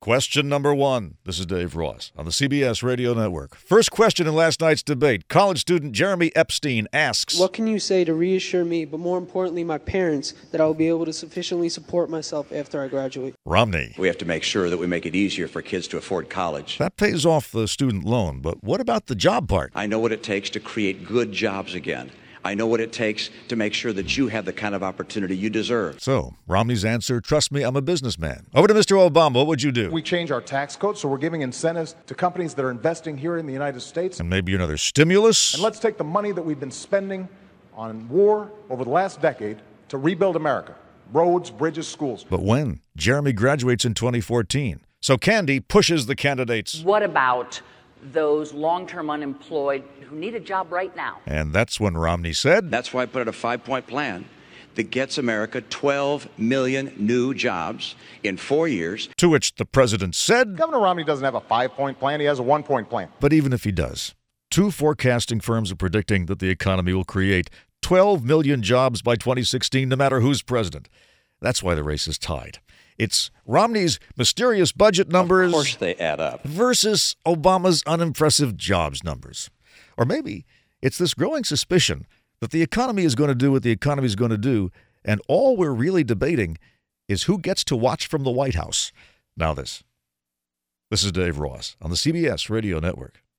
Question number one. This is Dave Ross on the CBS Radio Network. First question in last night's debate. College student Jeremy Epstein asks, what can you say to reassure me, but more importantly my parents, that I will be able to sufficiently support myself after I graduate? Romney. We have to make sure that we make it easier for kids to afford college. That pays off the student loan, but what about the job part? I know what it takes to create good jobs again. I know what it takes to make sure that you have the kind of opportunity you deserve. So, Romney's answer, trust me, I'm a businessman. Over to Mr. Obama. What would you do? We change our tax code, so we're giving incentives to companies that are investing here in the United States. And maybe another stimulus? And let's take the money that we've been spending on war over the last decade to rebuild America. Roads, bridges, schools. But when? Jeremy graduates in 2014. So Candy pushes the candidates. What about those long-term unemployed who need a job right now? And that's when Romney said, That's why I put out a 5-point plan that gets America 12 million new jobs in 4 years. To which the president said, Governor Romney doesn't have a 5-point plan. He has a 1-point plan. But even if he does, two forecasting firms are predicting that the economy will create 12 million jobs by 2016, no matter who's president. That's why the race is tied. It's Romney's mysterious budget numbers, Of course they add up, versus Obama's unimpressive jobs numbers. Or maybe it's this growing suspicion that the economy is going to do what the economy is going to do, and all we're really debating is who gets to watch from the White House. Now this. This is Dave Ross on the CBS Radio Network.